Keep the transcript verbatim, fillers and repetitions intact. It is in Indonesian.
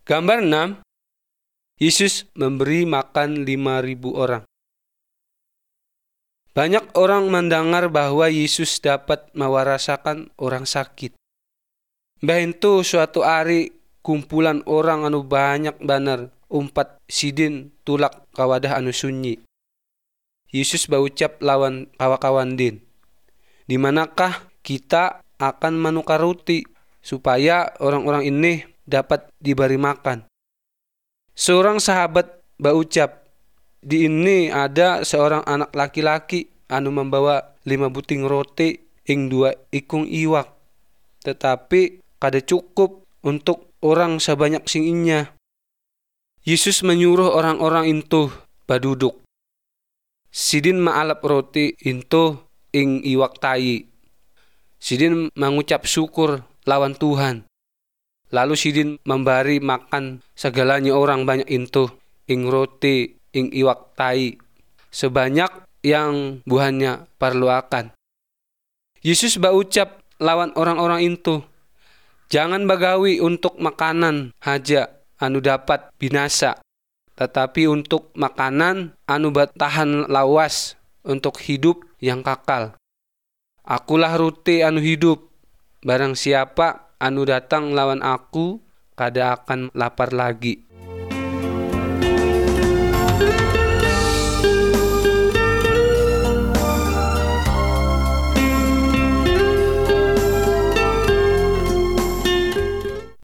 Gambar enam. Yesus memberi makan lima ribu orang. Banyak orang mendengar bahwa Yesus dapat mewarasakan orang sakit. Mbah itu suatu hari kumpulan orang anu banyak banar umpat sidin tulak kawadah anu sunyi. Yesus baucap lawan kawa-kawan din, di manakah kita akan menukar roti supaya orang-orang ini dapat diberi makan? Seorang sahabat baucap, di ini ada seorang anak laki-laki anu membawa lima buting roti ing dua ikung iwak, tetapi kada cukup untuk orang sebanyak sing inya. Yesus menyuruh orang-orang itu baduduk. Sidin maalap roti itu ing iwak tayi. Sidin mengucap syukur lawan Tuhan. Lalu sidin memberi makan segalanya orang banyak itu ing roti ing iwak tayi, sebanyak yang buahnya perlu akan. Yesus baucap lawan orang-orang itu, jangan bagawi untuk makanan haja anu dapat binasa, tetapi untuk makanan anu bertahan lawas untuk hidup yang kakal. Akulah roti anu hidup. Barang siapa anu datang lawan aku, kada akan lapar lagi.